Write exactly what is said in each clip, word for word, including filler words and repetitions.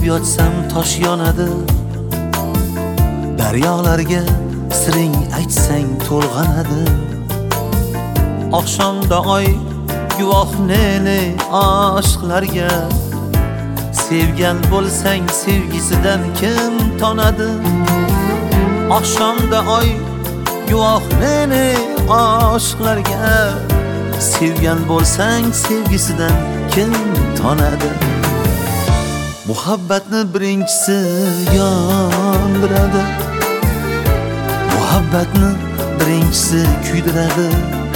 yotsam tosh yonadi, daryolarga siring aytsang to'lg'anadi. Oqshomda oy guvoh ne-ne aşklarga, sevgan bo'lsang sevgisidan kim tonadi. Oqshomda oy guvoh ne-ne aşklarga, sevgan bo'lsang sevgisidan kim tonadi. Muhabbatni birinchisi yondiradi, muhabbatni birinchisi kuydiradi.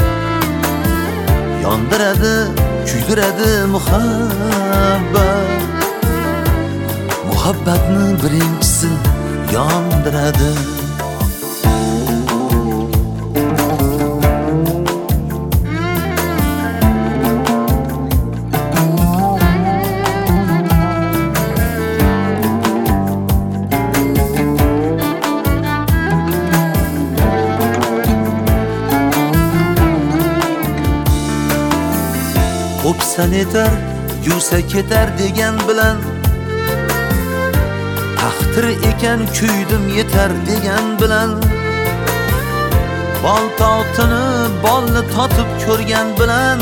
Yondiradi, kuydiradi muhabbat. Muhabbatni birinchisi yondiradi. O'psan etar, yuvsa ketar degan bilan, taqdir ekan kuydim yetar degan bilan, bol totini bolni totib ko'rgan bilan,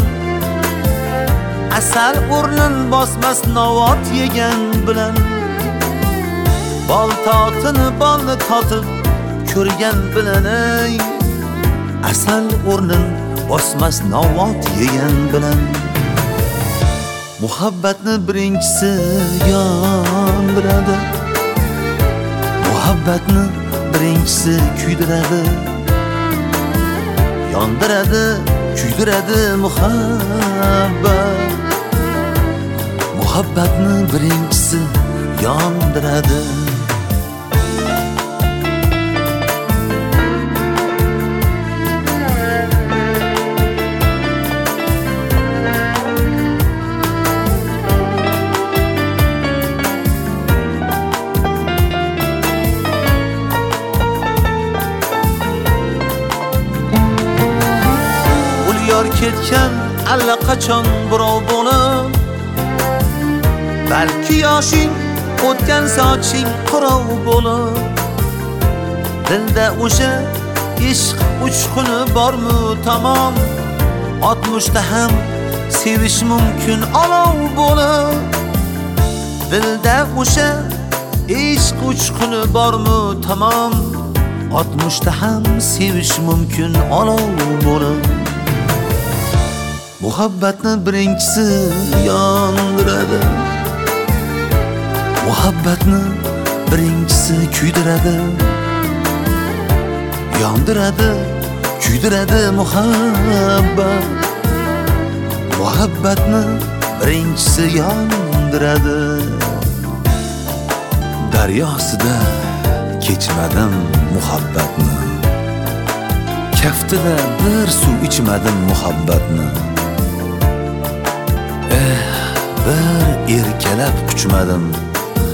asal o'rnin bosmas novot yegan bilan, bol totini bolni totib ko'rgan bilan, ey asal o'rnin bosmas novot yegan bilan. Muhabbatni birinchisi yondiradi, muhabbatni birinchisi kuydiradi. Yondiradi, kuydiradi muhabbat. Muhabbatni birinchisi yondiradi. Ketgan allaqachon birov bo'lib, balki yoshing o'tgan soching qirov bo'lib, dilda o'sha ishq uchquni bormi tamom, oltmishda ham sevish mumkin olov bo'lib. Dilda o'sha ishq uchquni bormi tamom, oltmishda ham sevish mumkin olov bo'lib. Muhabbatni birinchisi yondiradi, muhabbatni birinchisi kuydiradi. Yondiradi, kuydiradi muhabbat. Muhabbatni birinchisi yondiradi. Daryosida kechmadim muhabbatni, kaftida bir suv ichmadim muhabbatni. Eh, bir erkalab quchmadim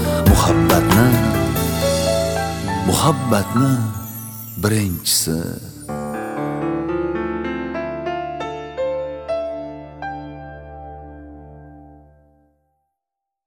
muhabbatni. Muhabbatni birinchisi